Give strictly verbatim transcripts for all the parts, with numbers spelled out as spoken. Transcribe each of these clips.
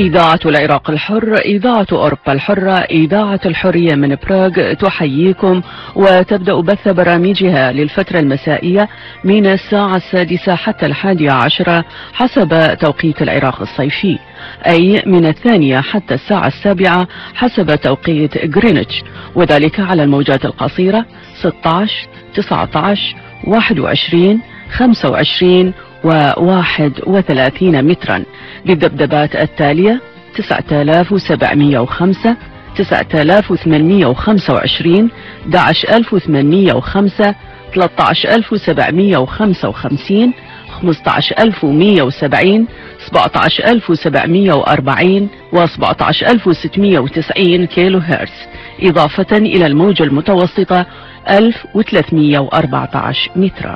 إذاعة العراق الحر، إذاعة أوروبا الحرة، إذاعة الحرية من براغ تحييكم وتبدأ بث برامجها للفترة المسائية من الساعة السادسة حتى الحادية عشرة حسب توقيت العراق الصيفي، أي من الثانية حتى الساعة السابعة حسب توقيت غرينتش، وذلك على الموجات القصيرة ستة عشر تسعة عشر واحد وعشرين خمسة وعشرين وواحد وثلاثين مترا، للذبذبات التالية تسعة آلاف وسبعمئة وخمسة، تسعة آلاف وثمانمئة وخمسة وعشرين، أحد عشر ألف وثمانمئة وخمسة، ثلاثة عشر ألف وسبعمئة وخمسة وخمسين، خمسة عشر ألف ومئة وسبعين، سبعة عشر ألف وسبعمئة وأربعين وسبعة عشر ألف وستمئة وتسعين كيلو هرتز، إضافة إلى الموجة المتوسطة ألف وثلاثمئة وأربعة عشر مترا.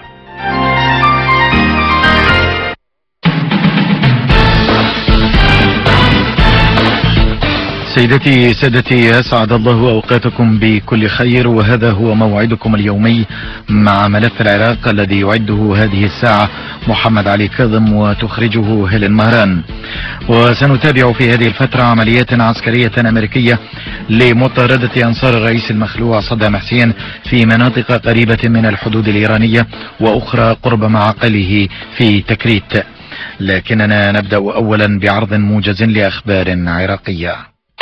سيدتي سادتي، أسعد الله أوقاتكم بكل خير، وهذا هو موعدكم اليومي مع ملف العراق الذي يعده هذه الساعة محمد علي كاظم وتخرجه هيلين مهران. وسنتابع في هذه الفترة عمليات عسكرية أمريكية لمطاردة أنصار الرئيس المخلوع صدام حسين في مناطق قريبة من الحدود الإيرانية وأخرى قرب معقله في تكريت، لكننا نبدأ أولا بعرض موجز لأخبار عراقية.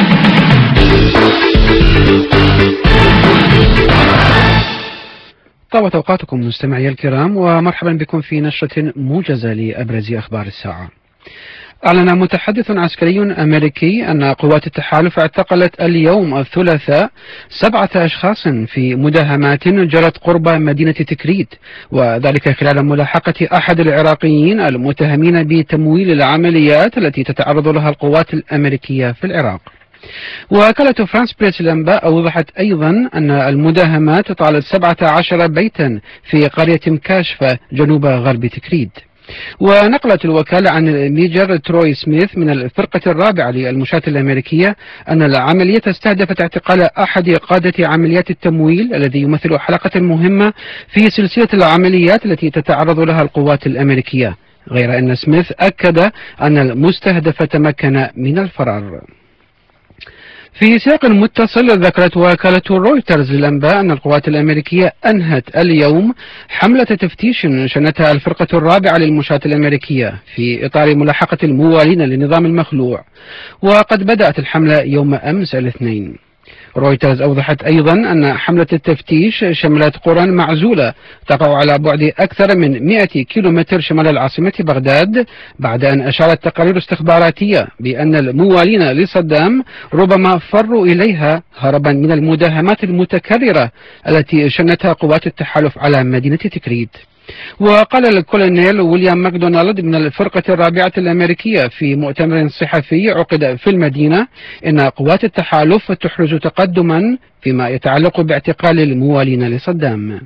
طابت أوقاتكم مستمعي الكرام، ومرحبا بكم في نشرة موجزة لأبرز أخبار الساعة. أعلن متحدث عسكري أمريكي أن قوات التحالف اعتقلت اليوم الثلاثاء سبعة أشخاص في مداهمات جرت قرب مدينة تكريت، وذلك خلال ملاحقة أحد العراقيين المتهمين بتمويل العمليات التي تتعرض لها القوات الأمريكية في العراق. وكالة فرانس بريس الأنباء أوضحت أيضا أن المداهمات طالت سبعة عشر بيتا في قرية مكاشفة جنوب غرب تكريت. ونقلت الوكالة عن الميجر تروي سميث من الفرقة الرابعة للمشاة الأمريكية أن العملية استهدفت اعتقال أحد قادة عمليات التمويل الذي يمثل حلقة مهمة في سلسلة العمليات التي تتعرض لها القوات الأمريكية، غير أن سميث أكد أن المستهدف تمكن من الفرار. في سياق متصل، ذكرت وكالة رويترز للأنباء أن القوات الأمريكية أنهت اليوم حملة تفتيش شنتها الفرقة الرابعة للمشاة الأمريكية في إطار ملاحقة الموالين للنظام المخلوع، وقد بدأت الحملة يوم أمس الاثنين. رويترز أوضحت أيضا أن حملة التفتيش شملت قرى معزولة تقع على بعد أكثر من مئة كيلومتر شمال العاصمة بغداد، بعد أن أشارت تقارير استخباراتية بأن الموالين لصدام ربما فروا إليها هربا من المداهمات المتكررة التي شنتها قوات التحالف على مدينة تكريت. وقال الكولونيل ويليام ماكدونالد من الفرقة الرابعة الأمريكية في مؤتمر صحفي عقد في المدينة إن قوات التحالف تحرز تقدما فيما يتعلق باعتقال الموالين لصدام.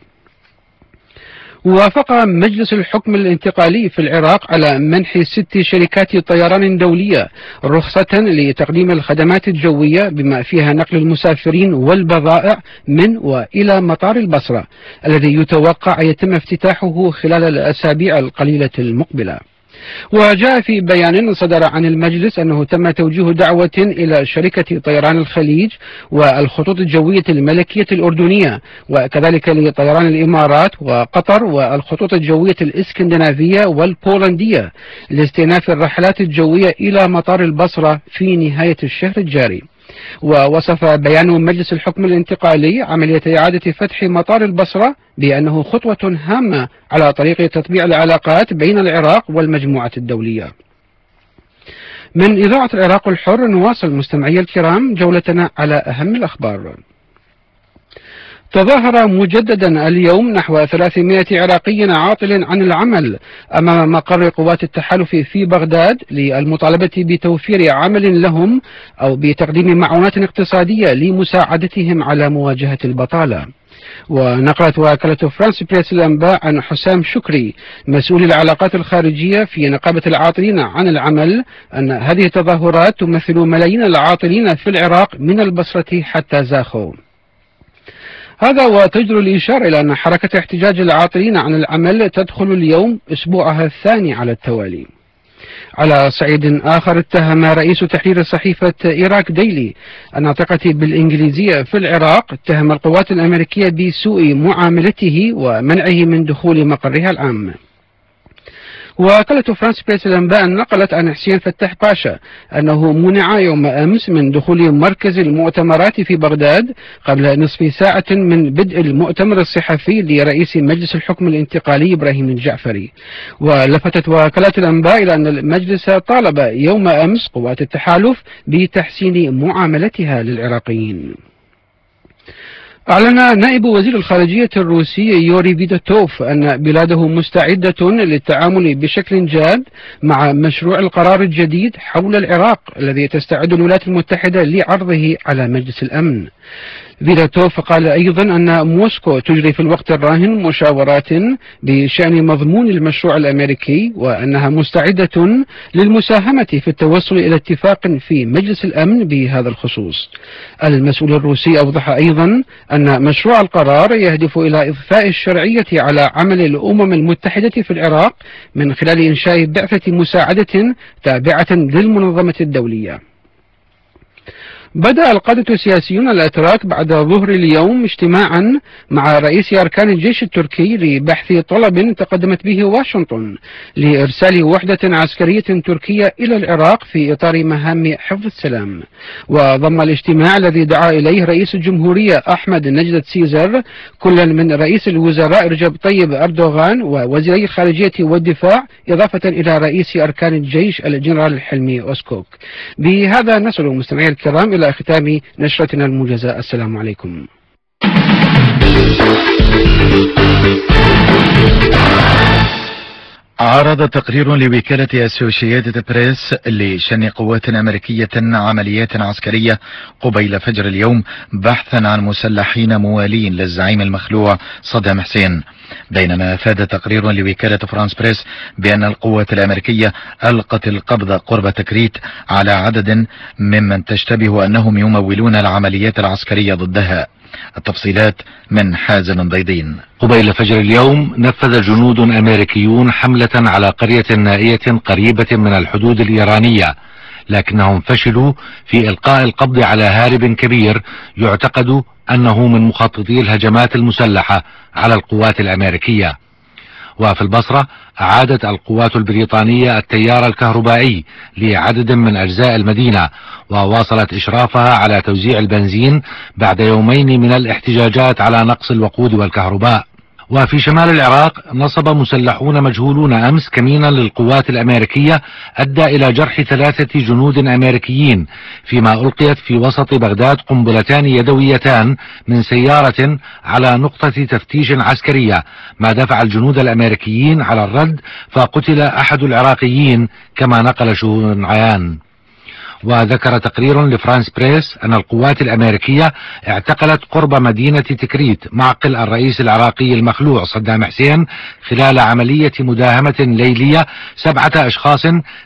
وافق مجلس الحكم الانتقالي في العراق على منح ست شركات طيران دولية رخصة لتقديم الخدمات الجوية بما فيها نقل المسافرين والبضائع من وإلى مطار البصرة الذي يتوقع يتم افتتاحه خلال الأسابيع القليلة المقبلة. وجاء في بيان صدر عن المجلس أنه تم توجيه دعوة إلى شركة طيران الخليج والخطوط الجوية الملكية الأردنية، وكذلك لطيران الإمارات وقطر والخطوط الجوية الإسكندنافية والبولندية لاستئناف الرحلات الجوية إلى مطار البصرة في نهاية الشهر الجاري. ووصف بيان مجلس الحكم الانتقالي عملية إعادة فتح مطار البصرة بأنه خطوة هامة على طريق تطبيع العلاقات بين العراق والمجموعة الدولية. من إذاعة العراق الحر نواصل مستمعي الكرام جولتنا على أهم الأخبار. تظاهر مجددا اليوم نحو ثلاثمئة عراقي عاطل عن العمل أمام مقر قوات التحالف في بغداد للمطالبة بتوفير عمل لهم أو بتقديم معونات اقتصادية لمساعدتهم على مواجهة البطالة. ونقلت وكالة فرانس بريس الأنباء عن حسام شكري مسؤول العلاقات الخارجية في نقابة العاطلين عن العمل أن هذه التظاهرات تمثل ملايين العاطلين في العراق من البصرة حتى زاخو. هذا وتجدر الإشارة إلى أن حركة احتجاج العاطلين عن العمل تدخل اليوم أسبوعها الثاني على التوالي. على صعيد آخر، اتهم رئيس تحرير صحيفة إيراك ديلي الناطقة بالإنجليزية في العراق اتهم القوات الأمريكية بسوء معاملته ومنعه من دخول مقرها العام. وكالة فرانس بريس الأنباء نقلت عن حسين فتح باشا أنه منع يوم أمس من دخول مركز المؤتمرات في بغداد قبل نصف ساعة من بدء المؤتمر الصحفي لرئيس مجلس الحكم الانتقالي إبراهيم الجعفري. ولفتت وكالة الأنباء إلى أن المجلس طالب يوم أمس قوات التحالف بتحسين معاملتها للعراقيين. أعلن نائب وزير الخارجية الروسي يوري فيدوتوف أن بلاده مستعدة للتعامل بشكل جاد مع مشروع القرار الجديد حول العراق الذي تستعد الولايات المتحدة لعرضه على مجلس الأمن. فيدوتوف قال أيضا أن موسكو تجري في الوقت الراهن مشاورات بشأن مضمون المشروع الأمريكي وأنها مستعدة للمساهمة في التوصل إلى اتفاق في مجلس الأمن بهذا الخصوص. المسؤول الروسي أوضح أيضا أن مشروع القرار يهدف إلى إضفاء الشرعية على عمل الأمم المتحدة في العراق من خلال إنشاء بعثة مساعدة تابعة للمنظمة الدولية. بدأ القادة السياسيون الأتراك بعد ظهر اليوم اجتماعا مع رئيس أركان الجيش التركي لبحث طلب تقدمت به واشنطن لإرسال وحدة عسكرية تركية إلى العراق في إطار مهام حفظ السلام. وضم الاجتماع الذي دعا إليه رئيس الجمهورية أحمد نجدة سيزر كل من رئيس الوزراء رجب طيب أردوغان ووزيري الخارجية والدفاع إضافة إلى رئيس أركان الجيش الجنرال حلمي أوسكوك. بهذا نصل مستمعي الكرام إلى ختام نشرتنا الموجزة. السلام عليكم. عرض تقرير لوكالة أسوشيتد بريس لشن قوات أمريكية عمليات عسكرية قبيل فجر اليوم بحثا عن مسلحين موالين للزعيم المخلوع صدام حسين، بينما أفاد تقرير لوكالة فرانس بريس بأن القوات الأمريكية ألقت القبض قرب تكريت على عدد ممن تشتبه أنهم يمولون العمليات العسكرية ضدها. التفصيلات من حازم بيضين. قبيل فجر اليوم نفذ جنود أمريكيون حملة على قرية نائية قريبة من الحدود الإيرانية، لكنهم فشلوا في إلقاء القبض على هارب كبير يعتقد أنه من مخططي الهجمات المسلحة على القوات الأمريكية. وفي البصرة أعادت القوات البريطانية التيار الكهربائي لعدد من أجزاء المدينة، وواصلت إشرافها على توزيع البنزين بعد يومين من الاحتجاجات على نقص الوقود والكهرباء. وفي شمال العراق نصب مسلحون مجهولون أمس كمينا للقوات الأمريكية أدى إلى جرح ثلاثة جنود أمريكيين، فيما ألقيت في وسط بغداد قنبلتان يدويتان من سيارة على نقطة تفتيش عسكرية، ما دفع الجنود الأمريكيين على الرد فقتل أحد العراقيين كما نقل شهود عيان. وذكر تقرير لفرانس بريس أن القوات الأمريكية اعتقلت قرب مدينة تكريت معقل الرئيس العراقي المخلوع صدام حسين خلال عملية مداهمة ليلية سبعة أشخاص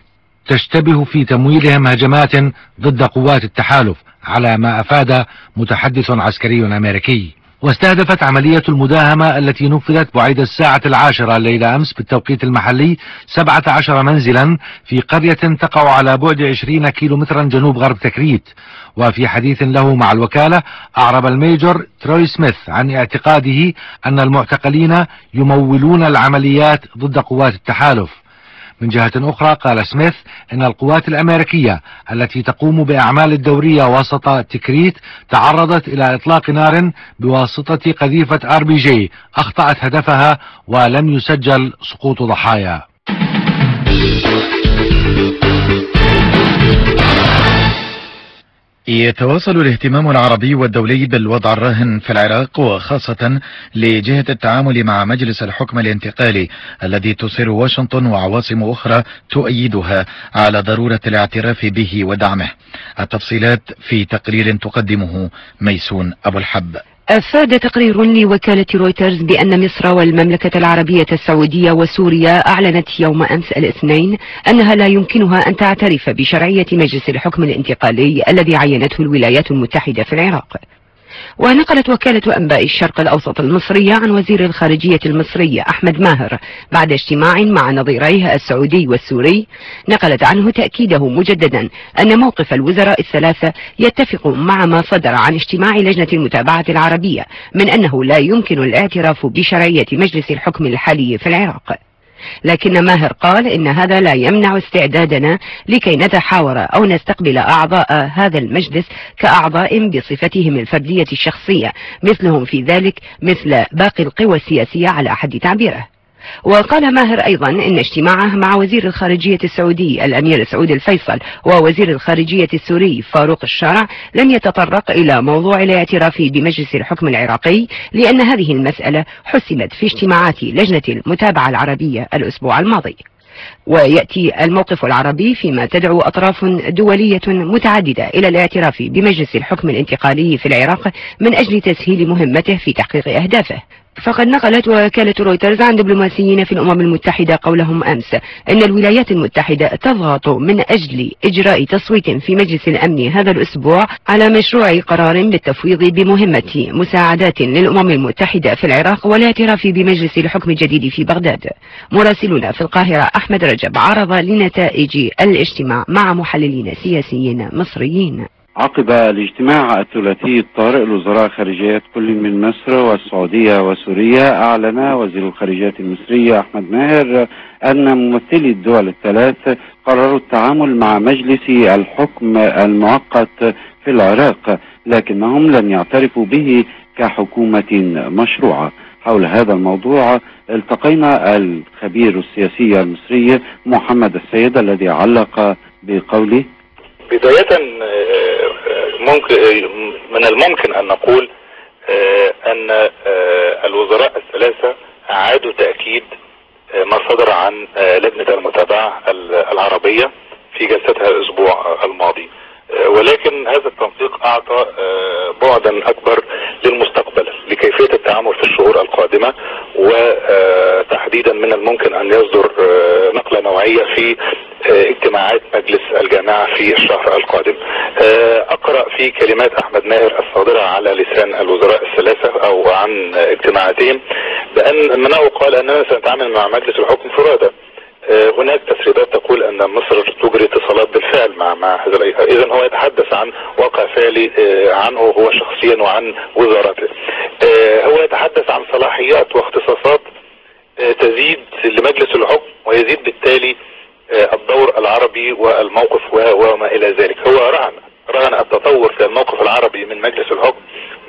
تشتبه في تمويلهم هجمات ضد قوات التحالف، على ما أفاد متحدث عسكري أمريكي. واستهدفت عملية المداهمة التي نفذت بعد الساعة العاشرة الليلة أمس بالتوقيت المحلي سبعة عشر منزلا في قرية تقع على بعد عشرين كيلومترا جنوب غرب تكريت. وفي حديث له مع الوكالة أعرب الميجور تروي سميث عن اعتقاده أن المعتقلين يمولون العمليات ضد قوات التحالف. من جهة أخرى قال سميث إن القوات الأمريكية التي تقوم بأعمال الدورية وسط تكريت تعرضت إلى إطلاق نار بواسطة قذيفة آر بي جي أخطأت هدفها ولم يسجل سقوط ضحايا. يتواصل الاهتمام العربي والدولي بالوضع الراهن في العراق، وخاصة لجهة التعامل مع مجلس الحكم الانتقالي الذي تصر واشنطن وعواصم أخرى تؤيدها على ضرورة الاعتراف به ودعمه. التفصيلات في تقرير تقدمه ميسون أبو الحب. أفاد تقرير لوكالة رويترز بأن مصر والمملكة العربية السعودية وسوريا أعلنت يوم أمس الاثنين أنها لا يمكنها أن تعترف بشرعية مجلس الحكم الانتقالي الذي عينته الولايات المتحدة في العراق. ونقلت وكالة أنباء الشرق الأوسط المصرية عن وزير الخارجية المصري أحمد ماهر بعد اجتماع مع نظيريه السعودي والسوري، نقلت عنه تأكيده مجددا أن موقف الوزراء الثلاثة يتفق مع ما صدر عن اجتماع لجنة المتابعة العربية من أنه لا يمكن الاعتراف بشرعية مجلس الحكم الحالي في العراق. لكن ماهر قال إن هذا لا يمنع استعدادنا لكي نتحاور أو نستقبل أعضاء هذا المجلس كأعضاء بصفتهم الفردية الشخصية مثلهم في ذلك مثل باقي القوى السياسية على حد تعبيره. وقال ماهر أيضا إن اجتماعه مع وزير الخارجية السعودي الأمير سعود الفيصل ووزير الخارجية السوري فاروق الشارع لم يتطرق إلى موضوع الاعتراف بمجلس الحكم العراقي، لأن هذه المسألة حسمت في اجتماعات لجنة المتابعة العربية الأسبوع الماضي. ويأتي الموقف العربي فيما تدعو أطراف دولية متعددة إلى الاعتراف بمجلس الحكم الانتقالي في العراق من أجل تسهيل مهمته في تحقيق أهدافه. فقد نقلت وكالة رويترز عن دبلوماسيين في الأمم المتحدة قولهم أمس أن الولايات المتحدة تضغط من أجل إجراء تصويت في مجلس الأمن هذا الأسبوع على مشروع قرار بالتفويض بمهمة مساعدات للأمم المتحدة في العراق والاعتراف بمجلس الحكم الجديد في بغداد. مراسلنا في القاهرة أحمد رجب عرض لنتائج الاجتماع مع محللين سياسيين مصريين. عقب الاجتماع الثلاثي الطارئ لوزراء خارجية كل من مصر والسعودية وسوريا، أعلن وزير الخارجية المصري أحمد ماهر أن ممثلي الدول الثلاث قرروا التعامل مع مجلس الحكم المؤقت في العراق، لكنهم لن يعترفوا به كحكومة مشروعة. حول هذا الموضوع التقينا الخبير السياسي المصري محمد السيد الذي علق بقوله: بداية ممكن من الممكن أن نقول أن الوزراء الثلاثة أعادوا تأكيد ما صدر عن لجنة المتابعة العربية في جلستها الأسبوع الماضي، ولكن هذا التنسيق أعطى بعدا أكبر للمستقبل لكيفية التعامل في الشهور القادمة، وتحديدا من الممكن أن يصدر نقلة نوعية في اجتماعات مجلس الجامعة في الشهر القادم. أقرأ في كلمات أحمد ماهر الصادرة على لسان الوزراء الثلاثة أو عن اجتماعاتهم بأن أنه قال أننا سنتعامل مع مجلس الحكم فرادى. هناك تسريبات تقول أن مصر تجري اتصالات بالفعل مع مع هذا الإطار، إذا هو يتحدث عن واقع فعلي عنه هو شخصيا وعن وزارته. هو يتحدث عن صلاحيات واختصاصات تزيد لمجلس الحكم ويزيد بالتالي الدور العربي والموقف وما إلى ذلك. هو رهن رهن التطور في الموقف العربي من مجلس الحكم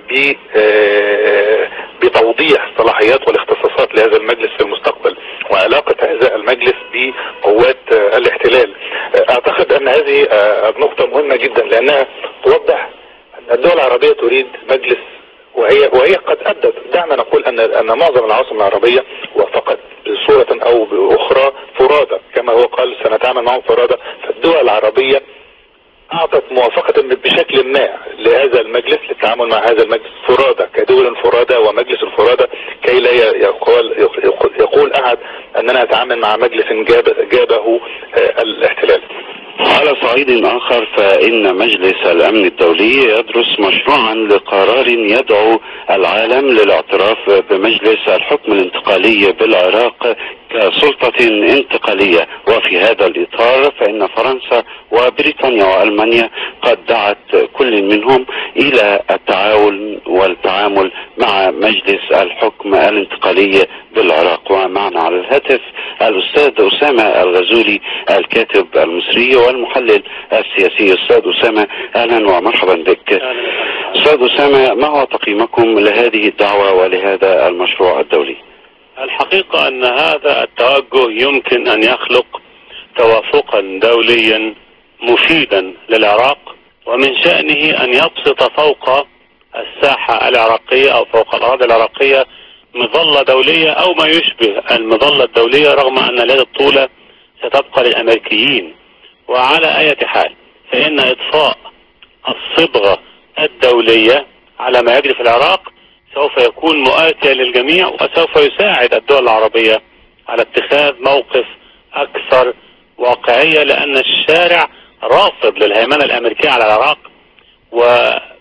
بتوضيح صلاحيات والاختصاصات لهذا المجلس في المستقبل وعلاقة هذا المجلس بقوات الاحتلال. اعتقد ان هذه نقطة مهمة جدا لانها توضح ان الدول العربية تريد مجلس، وهي وهي قد ادت. دعنا نقول ان ان معظم العواصم العربية وافقت بصورة او باخرى فرادى، كما هو قال سنتعامل معهم فرادى. فالدول العربية اعطت موافقة بشكل ما لهذا المجلس للتعامل مع هذا المجلس فرادى كدول فرادى ومجلس الفرادى، كي لا يقول يقول احد اننا نتعامل مع مجلس جاب جابه الاحتلال. على صعيد آخر، فإن مجلس الأمن الدولي يدرس مشروعا لقرار يدعو العالم للاعتراف بمجلس الحكم الانتقالي بالعراق كسلطة انتقالية. وفي هذا الإطار فإن فرنسا وبريطانيا وألمانيا قد دعت كل منهم إلى التعاون والتعامل مع مجلس الحكم الانتقالي بالعراق. ومعنا على الهاتف الأستاذ أسامة الغزولي الكاتب المصري والمحلل السياسي. أستاذ أسامة، أهلا ومرحبا بك. أستاذ أسامة، ما هو تقييمكم لهذه الدعوة ولهذا المشروع الدولي؟ الحقيقة أن هذا التوجه يمكن أن يخلق توافقا دوليا مفيدا للعراق، ومن شأنه أن يبسط فوق الساحة العراقية أو فوق الأراضي العراقية مظلة دولية أو ما يشبه المظلة الدولية، رغم أن اليد الطولة ستبقى للأمريكيين. وعلى أي حال فإن إضفاء الصبغة الدولية على ما يجري في العراق سوف يكون مؤاتيا للجميع، وسوف يساعد الدول العربية على اتخاذ موقف أكثر واقعية، لأن الشارع رافض للهيمنة الأمريكية على العراق. وما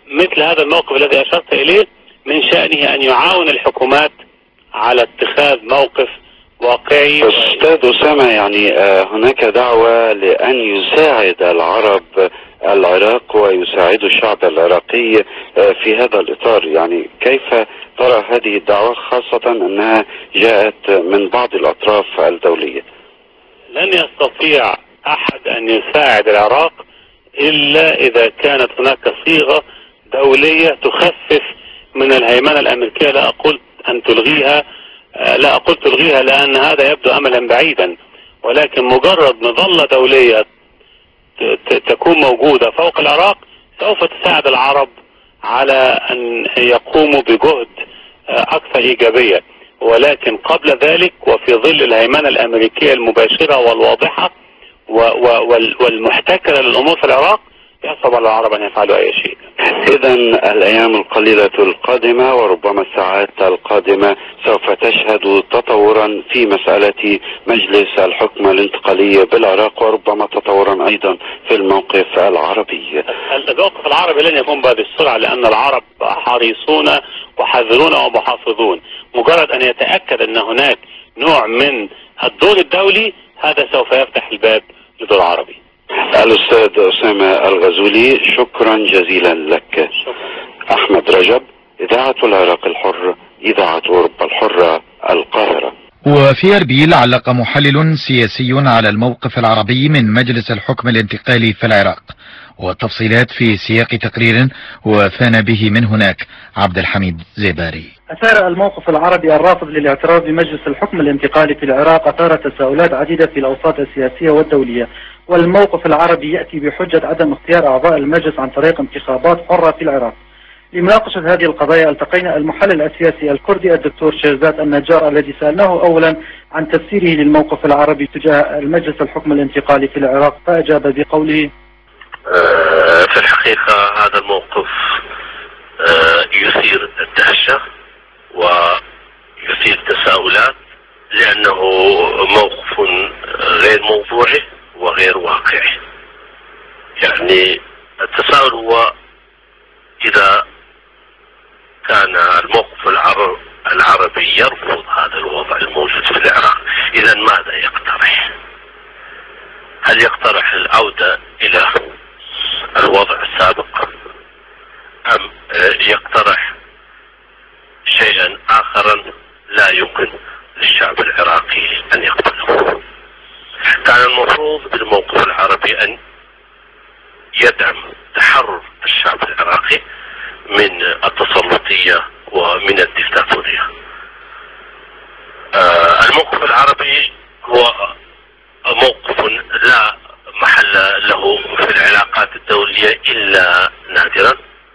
مثل هذا الموقف الذي أشرت إليه من شأنه أن يعاون الحكومات على اتخاذ موقف واقعي. أستاذ أسامة، يعني هناك دعوة لأن يساعد العرب العراق ويساعد الشعب العراقي في هذا الإطار، يعني كيف ترى هذه الدعوة خاصة أنها جاءت من بعض الأطراف الدولية؟ لن يستطيع أحد أن يساعد العراق إلا إذا كانت هناك صيغة دولية تخفف من الهيمنة الأمريكية. لا أقول أن تلغيها، لا أقول تلغيها لأن هذا يبدو أملا بعيدا، ولكن مجرد مظلة دولية تكون موجودة فوق العراق سوف تساعد العرب على أن يقوموا بجهد أكثر إيجابية. ولكن قبل ذلك وفي ظل الهيمنة الأمريكية المباشرة والواضحة والمحتكرة للأمور في العراق يصعب على العرب أن يفعلوا أي شيء. إذا الأيام القليلة القادمة وربما الساعات القادمة سوف تشهد تطورا في مسألة مجلس الحكم الانتقالي بالعراق، وربما تطورا أيضا في الموقف العربي. الموقف العربي لن يكون بهذه السرعة لأن العرب حريصون وحذرون ومحافظون. مجرد أن يتأكد أن هناك نوع من الدور الدولي هذا سوف يفتح الباب للدور العربي. الأستاذ أسامة الغزولي، شكرا جزيلا لك. شكرا. أحمد رجب، إذاعة العراق الحر، إذاعة أوروبا الحرة، القاهرة. وفي أربيل علق محلل سياسي على الموقف العربي من مجلس الحكم الانتقالي في العراق، والتفصيلات في سياق تقرير وفان به من هناك عبد الحميد زيباري. أثار الموقف العربي الرافض للاعتراف بمجلس الحكم الانتقالي في العراق أثار تساؤلات عديدة في الأوساط السياسية والدولية، والموقف العربي يأتي بحجة عدم اختيار أعضاء المجلس عن طريق انتخابات حرة في العراق. لمناقشة هذه القضايا التقينا المحلل السياسي الكردي الدكتور شيرزاد النجار الذي سألناه أولا عن تفسيره للموقف العربي تجاه المجلس الحكم الانتقالي في العراق، فأجاب بقوله: في الحقيقة هذا الموقف يثير الدهشة ويثير تساؤلات، لأنه موقف غير موضوعي وغير واقعي. يعني التساؤل هو إذا كان الموقف العربي يرفض هذا الوضع الموجود في العراق، إذا ماذا يقترح؟ هل يقترح العودة إلى الوضع السابق أم يقترح شيئا آخرا لا يمكن للشعب العراقي أن يقبله؟ كان المفروض بالموقف العربي أن يدعم تحرر الشعب العراقي من التسلطية ومن الدكتاتورية. آه الموقف العربي هو موقف لا محل له في العلاقات الدولية إلا نادرا.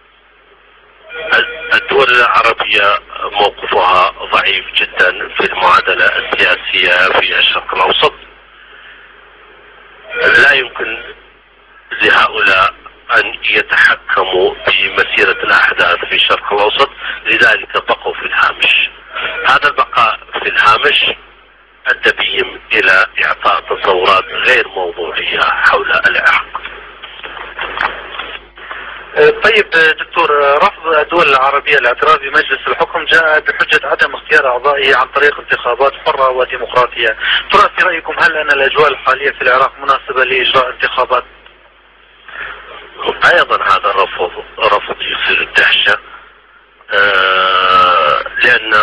الدول العربية موقفها ضعيف جدا في المعادلة السياسية في الشرق الأوسط. لا يمكن لهؤلاء أن يتحكموا بمسيرة الأحداث في الشرق الأوسط، لذلك بقوا في الهامش. هذا البقاء في الهامش أدى بهم إلى إعطاء تصورات غير موضوعية حول العراق. طيب دكتور، رفض الدول العربية الاعتراف بمجلس الحكم جاء بحجة عدم اختيار أعضائه عن طريق انتخابات حرة وديمقراطية. ترى في رأيكم هل أن الأجواء الحالية في العراق مناسبة لإجراء انتخابات؟ أيضا هذا الرفض رفض يثير الدهشة، آه لأن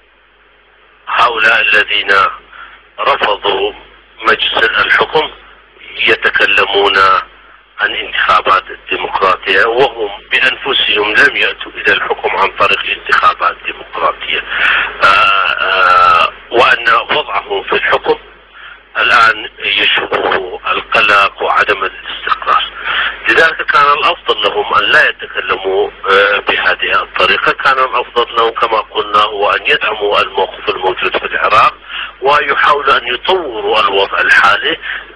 هؤلاء الذين رفضوا مجلس الحكم يتكلمون عن انتخابات ديمقراطية، وهم بأنفسهم لم يأتوا إلى الحكم عن طريق انتخابات ديمقراطية، آآ آآ وأن وضعهم في الحكم الآن يشبه القلق وعدم الاستقرار. لذلك كان الأفضل لهم أن لا يتكلموا بهذه الطريقة. كان الأفضل لهم كما قلنا هو أن يدعموا الموقف الموجود في العراق ويحاولوا أن يطوروا الوضع الحالي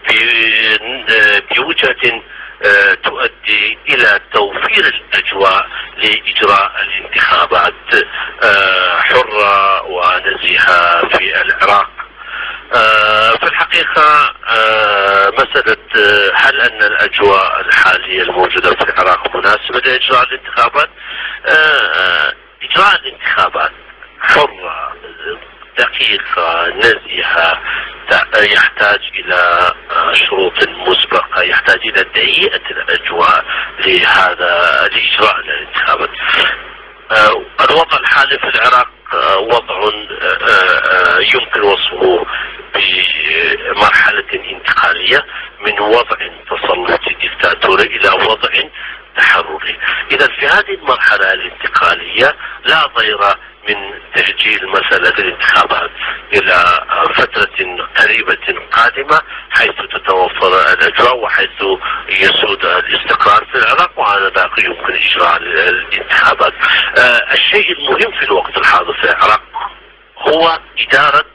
بوجهة تؤدي إلى توفير الأجواء لإجراء الانتخابات حرة ونزيهة في العراق. في الحقيقة مسألة هل أن الأجواء الحالية الموجودة في العراق مناسبة لإجراء الانتخابات؟ إجراء الانتخابات حرة دقيقة نزيهة يحتاج إلى شروط مسبقة، يحتاج إلى تهيئة الأجواء لهذا لإجراء الانتخابات. الوضع الحالي في العراق وضع يمكن وصفه بمرحلة انتقالية من وضع تسلطي ديكتاتوري إلى وضع تحرري. إذا في هذه المرحلة الانتقالية لا ضير من تأجيل مسألة الانتخابات إلى فترة قريبة قادمة حيث تتوفر الأجواء وحيث يسود الاستقرار في العراق، وعلى ذلك يمكن إجراء الانتخابات. آه الشيء المهم في الوقت الحاضر في العراق هو إدارة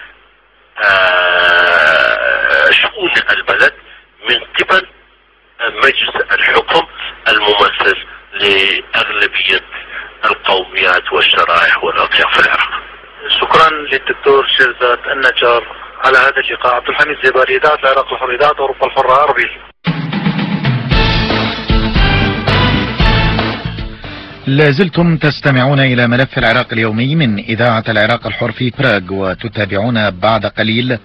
آه شؤون البلد من قبل مجلس الحكم الممثل لأغلبية القوميات والشرائح والأطياف في العراق. شكرا للدكتور شيرزاد النجار على هذا اللقاء. عبد الحميد زباري، إذاعة العراق الحر، إذاعة أوروبا الحرة، أربيل. لازلتم تستمعون إلى ملف العراق اليومي من إذاعة العراق الحر في براغ، وتتابعون بعد قليل.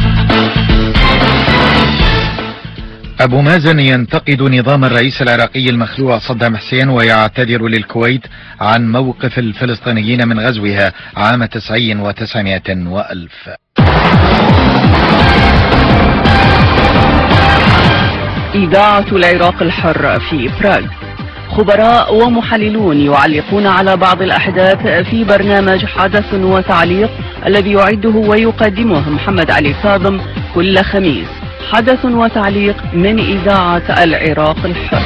أبو مازن ينتقد نظام الرئيس العراقي المخلوع صدام حسين ويعتذر للكويت عن موقف الفلسطينيين من غزوها عام تسعين وتسعمائة وألف. إذاعة العراق الحر في براغ. خبراء ومحللون يعلقون على بعض الأحداث في برنامج حدث وتعليق الذي يعده ويقدمه محمد علي كاظم كل خميس. حدث وتعليق من إذاعة العراق الحر.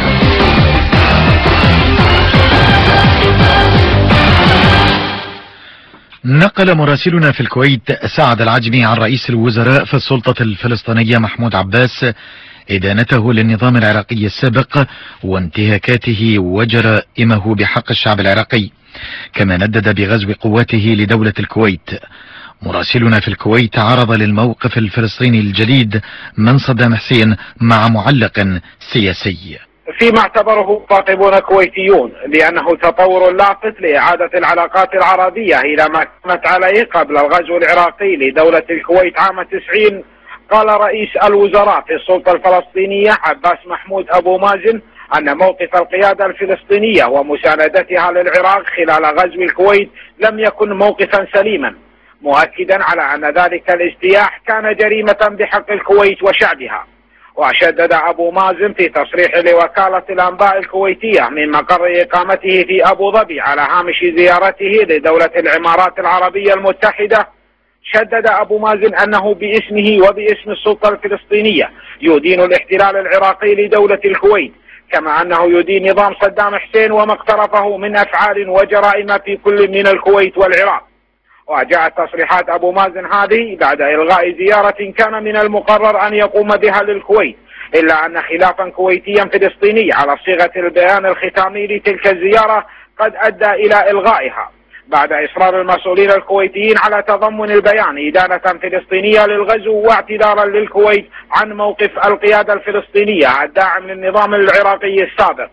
نقل مراسلنا في الكويت سعد العجمي عن رئيس الوزراء في السلطة الفلسطينية محمود عباس إدانته للنظام العراقي السابق وانتهاكاته وجرائمه بحق الشعب العراقي، كما ندد بغزو قواته لدولة الكويت. مراسلنا في الكويت عرض للموقف الفلسطيني الجديد من صدام حسين مع معلق سياسي. فيما اعتبره مراقبون كويتيون بأنه تطور لافت لإعادة العلاقات العربية إلى ما كانت عليه قبل الغزو العراقي لدولة الكويت عام تسعين، قال رئيس الوزراء في السلطة الفلسطينية عباس محمود أبو مازن أن موقف القيادة الفلسطينية ومساندتها للعراق خلال غزو الكويت لم يكن موقفا سليما، مؤكدا على أن ذلك الاجتياح كان جريمة بحق الكويت وشعبها. وشدد أبو مازن في تصريح لوكالة الأنباء الكويتية من مقر إقامته في أبو ظبي على هامش زيارته لدولة الإمارات العربية المتحدة، شدد أبو مازن أنه باسمه وباسم السلطة الفلسطينية يدين الاحتلال العراقي لدولة الكويت، كما أنه يدين نظام صدام حسين وما اقترفه من أفعال وجرائم في كل من الكويت والعراق. وجاءت تصريحات أبو مازن هذه بعد إلغاء زيارة كان من المقرر أن يقوم بها للكويت، إلا أن خلافا كويتيا فلسطيني على صيغة البيان الختامي لتلك الزيارة قد أدى إلى إلغائها بعد إصرار المسؤولين الكويتيين على تضمن البيان إدانة فلسطينية للغزو واعتذارا للكويت عن موقف القيادة الفلسطينية الداعم للنظام العراقي السابق.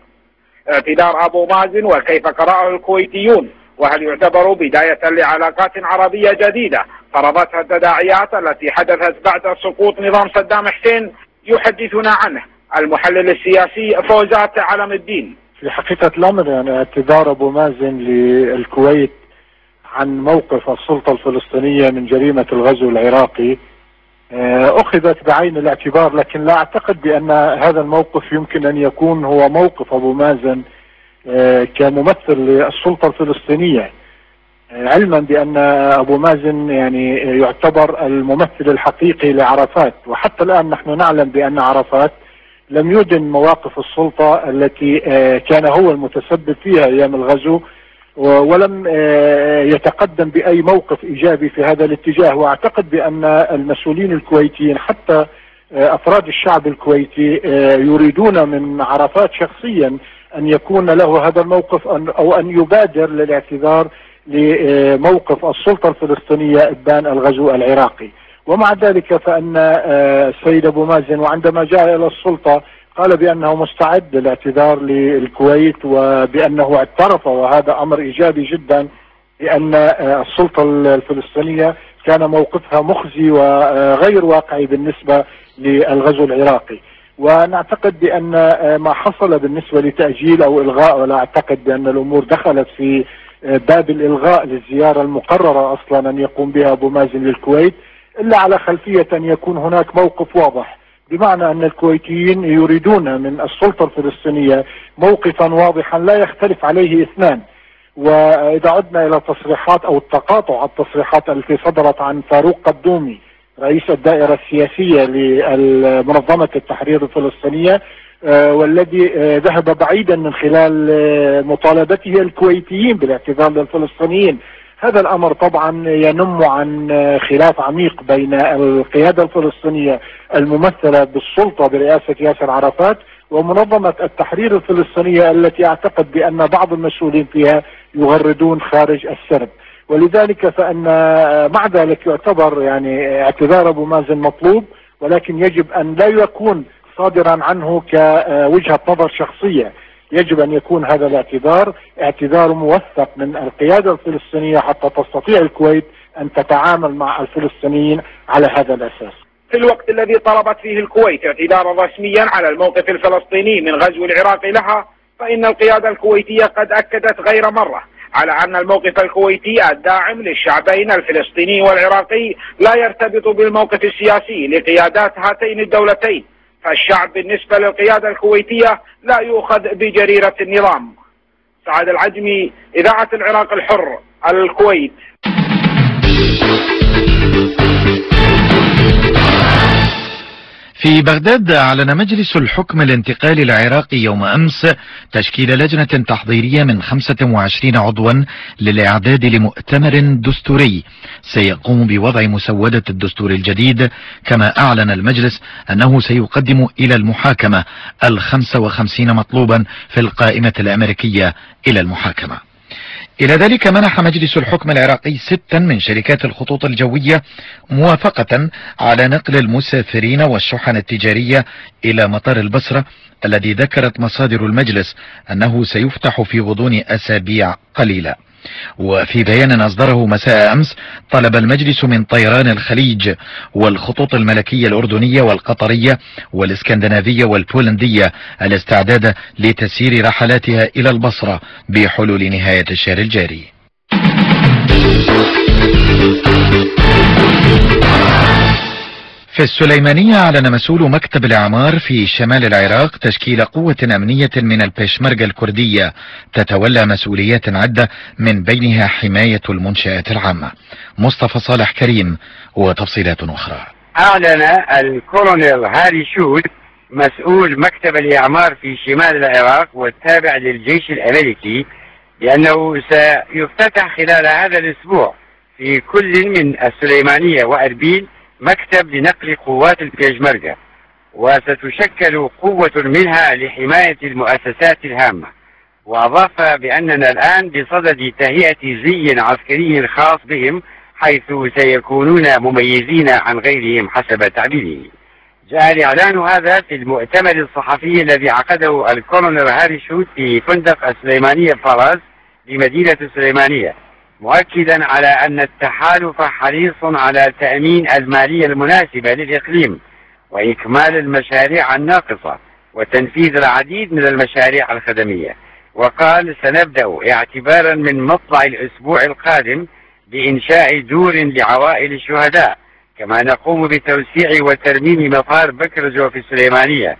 اعتذار أبو مازن وكيف قرأه الكويتيون، وهل يعتبر بداية لعلاقات عربية جديدة فرضتها التداعيات التي حدثت بعد سقوط نظام صدام حسين؟ يحدثنا عنه المحلل السياسي فوزات علم الدين. في حقيقة الأمر يعني اعتذار أبو مازن للكويت عن موقف السلطة الفلسطينية من جريمة الغزو العراقي أخذت بعين الاعتبار، لكن لا أعتقد بأن هذا الموقف يمكن أن يكون هو موقف أبو مازن كممثل للسلطة الفلسطينية، علما بأن أبو مازن يعني يعتبر الممثل الحقيقي لعرفات، وحتى الآن نحن نعلم بأن عرفات لم يدن مواقف السلطة التي كان هو المتسبب فيها أيام الغزو، ولم يتقدم بأي موقف إيجابي في هذا الاتجاه. وأعتقد بأن المسؤولين الكويتيين حتى أفراد الشعب الكويتي يريدون من عرفات شخصيا أن يكون له هذا الموقف أو أن يبادر للاعتذار لموقف السلطة الفلسطينية إبان الغزو العراقي. ومع ذلك فإن السيد أبو مازن وعندما جاء إلى السلطة قال بأنه مستعد للاعتذار للكويت، وبأنه اعترف، وهذا أمر إيجابي جدا، بأن السلطة الفلسطينية كان موقفها مخزي وغير واقعي بالنسبة للغزو العراقي. ونعتقد بأن ما حصل بالنسبة لتأجيل أو إلغاء، ولا أعتقد بأن الأمور دخلت في باب الإلغاء للزيارة المقررة أصلا أن يقوم بها أبو مازن للكويت، إلا على خلفية أن يكون هناك موقف واضح، بمعنى أن الكويتيين يريدون من السلطة الفلسطينية موقفا واضحا لا يختلف عليه اثنان. وإذا عدنا إلى تصريحات أو التقاطع التصريحات التي صدرت عن فاروق قدومي رئيس الدائرة السياسية لمنظمة التحرير الفلسطينية، والذي ذهب بعيدا من خلال مطالبته الكويتيين بالاعتذار للفلسطينيين، هذا الأمر طبعا ينم عن خلاف عميق بين القيادة الفلسطينية الممثلة بالسلطة برئاسة ياسر عرفات ومنظمة التحرير الفلسطينية، التي أعتقد بأن بعض المسؤولين فيها يغردون خارج السرب. ولذلك فإن مع ذلك يعتبر يعني اعتذار أبو مازن مطلوب، ولكن يجب أن لا يكون صادرا عنه كوجهة نظر شخصية، يجب أن يكون هذا الاعتذار اعتذار موثق من القيادة الفلسطينية حتى تستطيع الكويت أن تتعامل مع الفلسطينيين على هذا الأساس. في الوقت الذي طلبت فيه الكويت اعتذارا رسميا على الموقف الفلسطيني من غزو العراق لها، فإن القيادة الكويتية قد أكدت غير مرة على أن الموقف الكويتي الداعم للشعبين الفلسطيني والعراقي لا يرتبط بالموقف السياسي لقيادات هاتين الدولتين، فالشعب بالنسبة للقيادة الكويتية لا يؤخذ بجريرة النظام. سعد العجمي، إذاعة العراق الحر، الكويت. في بغداد أعلن مجلس الحكم الانتقالي العراقي يوم أمس تشكيل لجنة تحضيرية من خمسة وعشرين عضوا للإعداد لمؤتمر دستوري سيقوم بوضع مسودة الدستور الجديد، كما أعلن المجلس أنه سيقدم إلى المحاكمة الخمس وخمسين مطلوبا في القائمة الأمريكية إلى المحاكمة. إلى ذلك منح مجلس الحكم العراقي ستا من شركات الخطوط الجوية موافقة على نقل المسافرين والشحن التجارية إلى مطار البصرة، الذي ذكرت مصادر المجلس أنه سيفتح في غضون أسابيع قليلة. وفي بيان أصدره مساء أمس طلب المجلس من طيران الخليج والخطوط الملكية الأردنية والقطرية والإسكندنافية والبولندية الاستعداد لتسيير رحلاتها إلى البصرة بحلول نهاية الشهر الجاري. في السليمانية أعلن مسؤول مكتب الإعمار في شمال العراق تشكيل قوة أمنية من البيشمركة الكردية تتولى مسؤوليات عدة من بينها حماية المنشآت العامة. مصطفى صالح كريم وتفصيلات أخرى. أعلن الكولونيل هاري شود مسؤول مكتب الإعمار في شمال العراق والتابع للجيش الأمريكي بأنه سيفتتح خلال هذا الأسبوع في كل من السليمانية وأربيل مكتب لنقل قوات البيشمركة، وستشكل قوة منها لحماية المؤسسات الهامة. وأضاف بأننا الآن بصدد تهيئة زي عسكري خاص بهم، حيث سيكونون مميزين عن غيرهم حسب تعبيره. جاء الإعلان هذا في المؤتمر الصحفي الذي عقده الكولونيل هاري شود في فندق السليمانية بالاس بمدينة السليمانية، مؤكدا على أن التحالف حريص على تأمين المالية المناسبة للإقليم وإكمال المشاريع الناقصة وتنفيذ العديد من المشاريع الخدمية. وقال: سنبدأ اعتبارا من مطلع الأسبوع القادم بإنشاء دور لعوائل الشهداء، كما نقوم بتوسيع وترميم مطار بكرجو في السليمانية،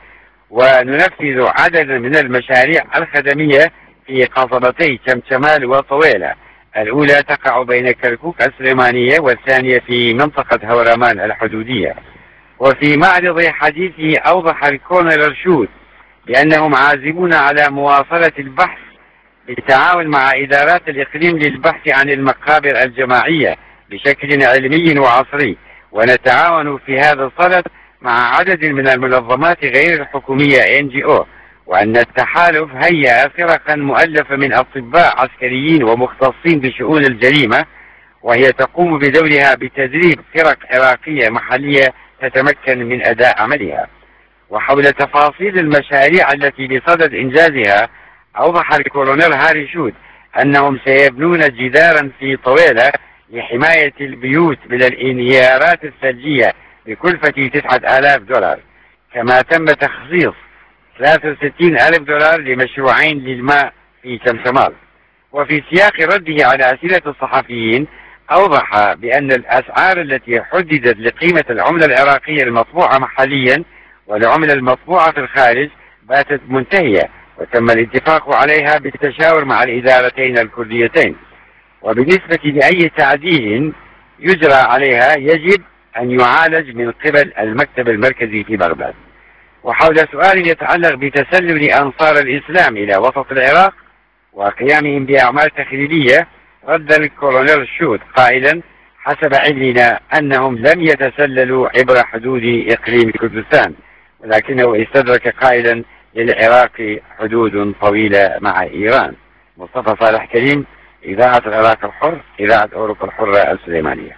وننفذ عددا من المشاريع الخدمية في قصبتي شمشمال وطويلة، الأولى تقع بين كركوك السليمانية والثانية في منطقة هورامان الحدودية. وفي معرض حديثه أوضح الكولونيل شود بأنهم عازمون على مواصلة البحث بالتعاون مع إدارات الإقليم للبحث عن المقابر الجماعية بشكل علمي وعصري، ونتعاون في هذا الصدد مع عدد من المنظمات غير الحكومية إن جي أو، وأن التحالف هيأ فرقا مؤلفة من أطباء عسكريين ومختصين بشؤون الجريمة وهي تقوم بدورها بتدريب فرق عراقية محلية تتمكن من أداء عملها. وحول تفاصيل المشاريع التي بصدد إنجازها، أوضح الكولونيل هاري شود أنهم سيبنون جدارا في طويلة لحماية البيوت من الانهيارات الثلجية بكلفة تسعة آلاف دولار، كما تم تخصيص ثلاثة وستين ألف دولار لمشروعين للماء في كمشمال. وفي سياق رده على أسئلة الصحفيين، أوضح بأن الأسعار التي حددت لقيمة العملة العراقية المطبوعة محليا والعملة المطبوعة في الخارج باتت منتهية، وتم الاتفاق عليها بالتشاور مع الإدارتين الكرديتين. وبالنسبة لأي تعديل يجرى عليها يجب أن يعالج من قبل المكتب المركزي في بغداد. وحول سؤال يتعلق بتسلل أنصار الإسلام إلى وسط العراق وقيامهم بأعمال تخريبية، رد الكولونيل شود قائلا: حسب علمنا أنهم لم يتسللوا عبر حدود إقليم كردستان، ولكنه استدرك قائلا: للعراق حدود طويلة مع إيران. مصطفى صالح كريم، إذاعة العراق الحر، إذاعة أوروبا الحرة السليمانية.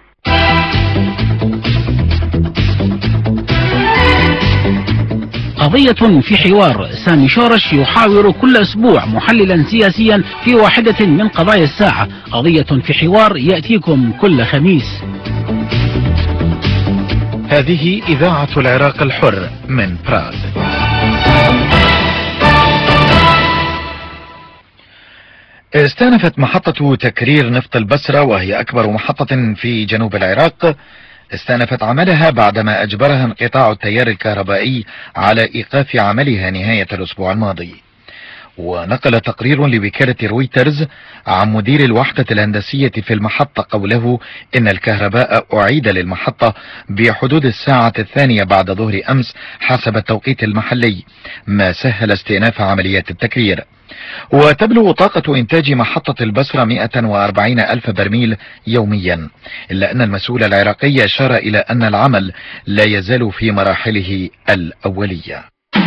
قضية في حوار. سامي شورش يحاور كل أسبوع محللا سياسيا في واحدة من قضايا الساعة. قضية في حوار يأتيكم كل خميس. هذه إذاعة العراق الحر من براغ. استأنفت محطة تكرير نفط البصرة، وهي أكبر محطة في جنوب العراق، استأنفت عملها بعدما أجبرها انقطاع التيار الكهربائي على إيقاف عملها نهاية الأسبوع الماضي. ونقل تقرير لوكالة رويترز عن مدير الوحدة الهندسية في المحطة قوله إن الكهرباء أعيد للمحطة بحدود الساعة الثانية بعد ظهر أمس حسب التوقيت المحلي، ما سهل استئناف عمليات التكرير. وتبلغ طاقة إنتاج محطة البصرة مئة وأربعين ألف برميل يوميا، إلا أن المسؤول العراقي أشار إلى أن العمل لا يزال في مراحله الأولية.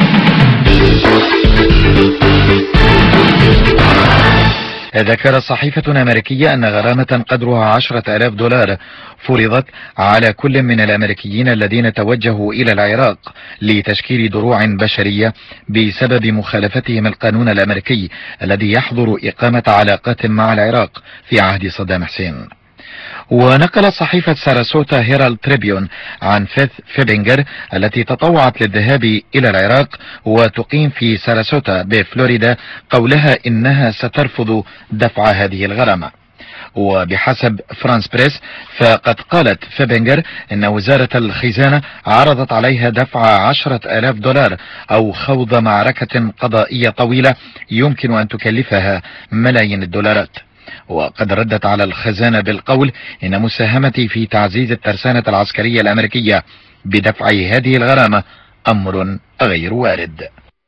ذكرت صحيفة أمريكية أن غرامة قدرها عشرة آلاف دولار فرضت على كل من الأمريكيين الذين توجهوا إلى العراق لتشكيل دروع بشرية بسبب مخالفتهم القانون الأمريكي الذي يحظر إقامة علاقات مع العراق في عهد صدام حسين. ونقلت صحيفة ساراسوتا هيرالد تريبيون عن فيث فيبنجر التي تطوعت للذهاب إلى العراق وتقيم في ساراسوتا بفلوريدا قولها إنها سترفض دفع هذه الغرامة. وبحسب فرانس بريس فقد قالت فيبنجر إن وزارة الخزانة عرضت عليها دفع عشرة آلاف دولار أو خوض معركة قضائية طويلة يمكن أن تكلفها ملايين الدولارات. وقد ردت على الخزانة بالقول إن مساهمتي في تعزيز الترسانة العسكرية الأمريكية بدفع هذه الغرامة أمر غير وارد.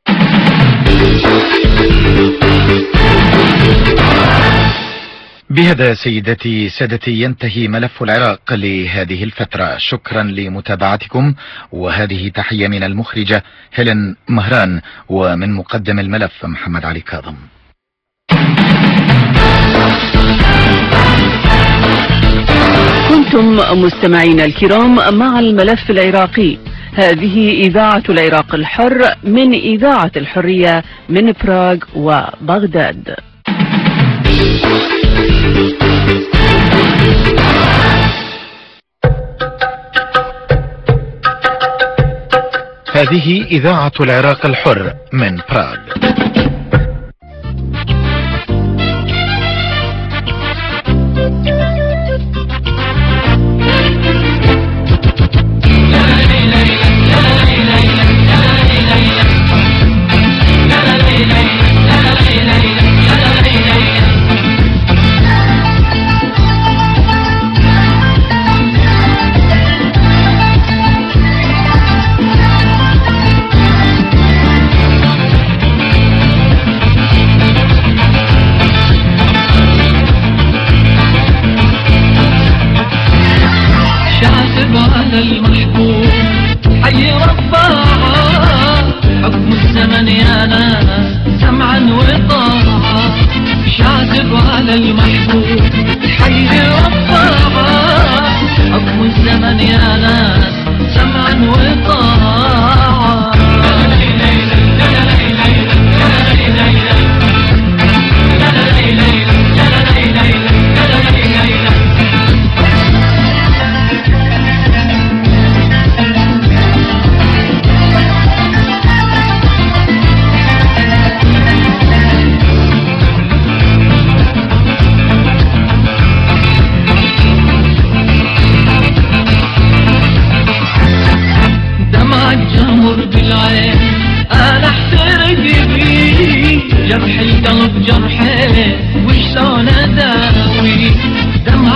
بهذا سيدتي سادتي ينتهي ملف العراق لهذه الفترة. شكرا لمتابعتكم، وهذه تحية من المخرجة هيلين مهران ومن مقدم الملف محمد علي كاظم. كنتم مستمعين الكرام مع الملف العراقي. هذه إذاعة العراق الحر من إذاعة الحرية من براغ وبغداد. هذه إذاعة العراق الحر من براغ.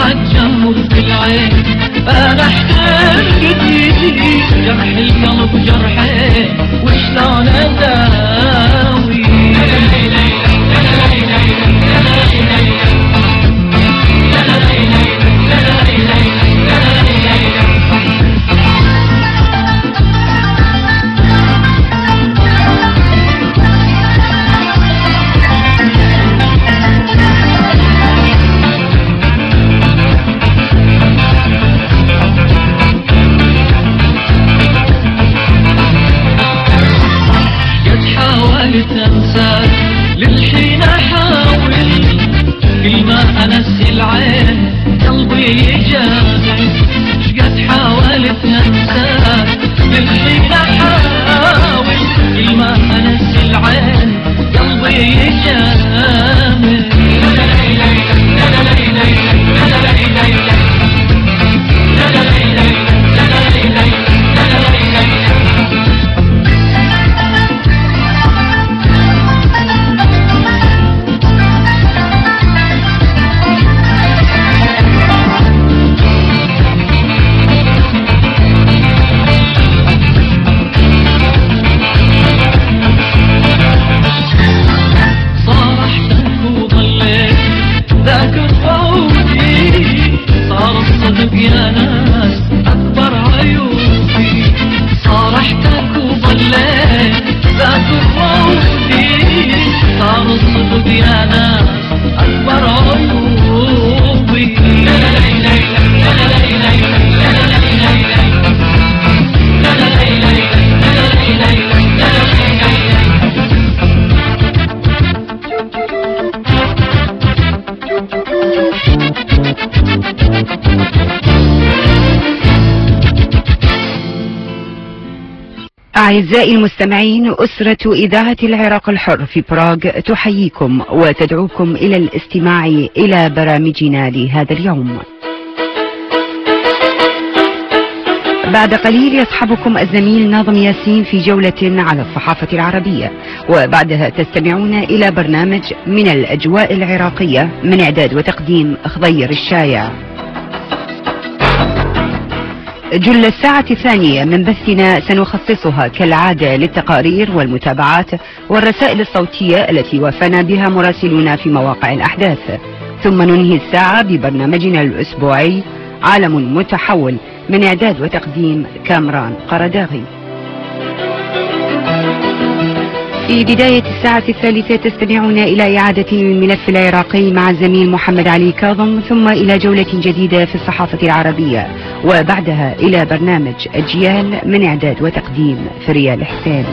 عالجمر في العين. انا احتاج جديدي جرح القلب جرحي وشلون اداوي. تنساك للحين احاول كل ما انسي العين قلبي يجازي. شقد حاولت انساك للحين احاول كل ما انسي العين قلبي يجازي. يا ناس أكبر عيوبي صارحتك وضليت ذاك فوقي. صار الصدق يا ناس أكبر عيوبي. أعزائي المستمعين، أسرة إذاعة العراق الحر في براغ تحييكم وتدعوكم إلى الاستماع إلى برامجنا لهذا اليوم. بعد قليل يصحبكم الزميل ناظم ياسين في جولة على الصحافة العربية، وبعدها تستمعون إلى برنامج من الأجواء العراقية من إعداد وتقديم خضير الشايع. جل الساعة الثانية من بثنا سنخصصها كالعادة للتقارير والمتابعات والرسائل الصوتية التي وافانا بها مراسلونا في مواقع الأحداث، ثم ننهي الساعة ببرنامجنا الأسبوعي عالم متحول من إعداد وتقديم كامران قرداغي. في بداية الساعة الثالثة تستمعون إلى إعادة الملف العراقي مع الزميل محمد علي كاظم، ثم إلى جولة جديدة في الصحافة العربية، وبعدها إلى برنامج أجيال من إعداد وتقديم فريال حسين.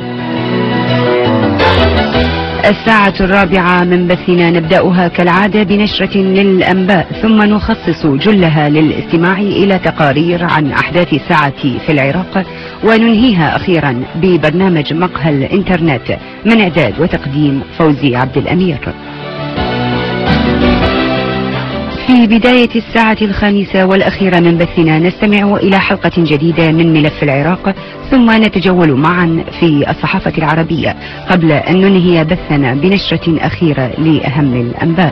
الساعة الرابعة من بثنا نبدأها كالعادة بنشرة للأنباء، ثم نخصص جلها للاستماع إلى تقارير عن أحداث الساعة في العراق، وننهيها أخيرا ببرنامج مقهى الإنترنت من إعداد وتقديم فوزي عبد الأمير. في بداية الساعة الخامسة والأخيرة من بثنا نستمع إلى حلقة جديدة من ملف العراق، ثم نتجول معا في الصحافة العربية قبل أن ننهي بثنا بنشرة أخيرة لأهم الأنباء.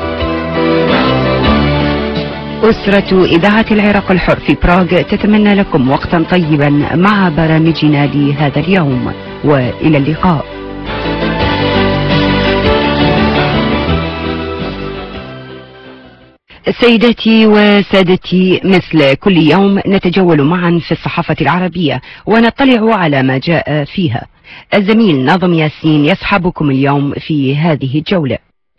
أسرة إذاعة العراق الحر في براغ تتمنى لكم وقتا طيبا مع برامجنا لهذا اليوم، وإلى اللقاء. سيداتي وسادتي، مثل كل يوم نتجول معا في الصحافة العربية ونطلع على ما جاء فيها. الزميل ناظم ياسين يصحبكم اليوم في هذه الجولة.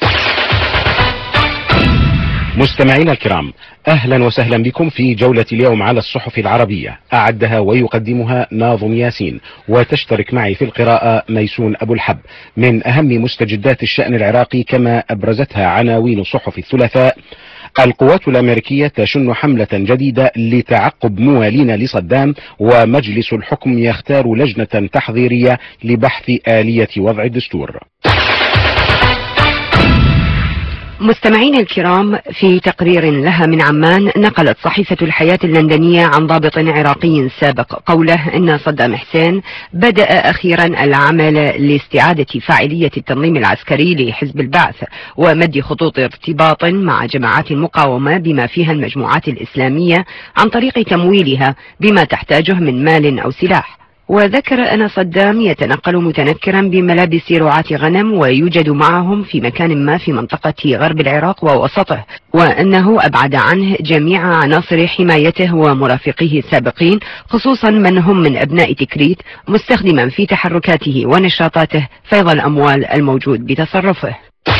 مستمعينا الكرام، أهلا وسهلا بكم في جولة اليوم على الصحف العربية، أعدها ويقدمها ناظم ياسين، وتشترك معي في القراءة ميسون أبو الحب. من أهم مستجدات الشأن العراقي كما أبرزتها عناوين صحف الثلاثاء: القوات الأمريكية تشن حملة جديدة لتعقب موالين لصدام، ومجلس الحكم يختار لجنة تحضيرية لبحث آلية وضع الدستور. مستمعين الكرام، في تقرير لها من عمان نقلت صحيفة الحياة اللندنية عن ضابط عراقي سابق قوله إن صدام حسين بدأ أخيرا العمل لاستعادة فاعلية التنظيم العسكري لحزب البعث ومد خطوط ارتباط مع جماعات المقاومة بما فيها المجموعات الإسلامية عن طريق تمويلها بما تحتاجه من مال أو سلاح. وذكر أن صدام يتنقل متنكرا بملابس رعاة غنم ويوجد معهم في مكان ما في منطقة غرب العراق ووسطه، وأنه أبعد عنه جميع عناصر حمايته ومرافقيه السابقين خصوصا من هم من أبناء تكريت، مستخدما في تحركاته ونشاطاته فيض الأموال الموجود بتصرفه.